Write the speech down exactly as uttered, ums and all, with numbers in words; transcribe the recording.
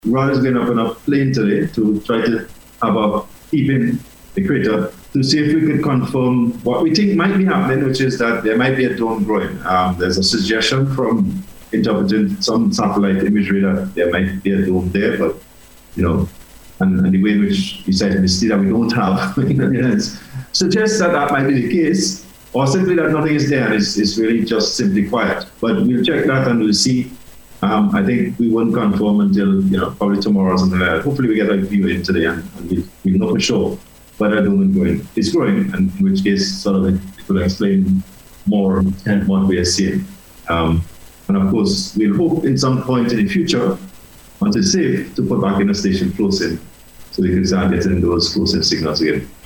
Ron is going up on a plane today to try to have a peep in the crater to see if we could confirm what we think might be happening, which is that there might be a dome growing. Um, there's a suggestion from interpreting some satellite imagery that there might be a dome there, but, you know, and, and the way in which we said see that we don't have, suggests that that might be the case, or simply that nothing is there and it's, it's really just simply quiet. But we'll check that and we'll see. Um, I think we won't confirm until, you know, probably tomorrow or something like that. Hopefully we get a view in today and, and we, we know for sure whether the dome is growing. It's growing, and in which case sort of it will explain more and what we are seeing. Um, and of course, we'll hope in some point in the future, once it's safe, to put back in a station close in, so we can start getting those close in signals again.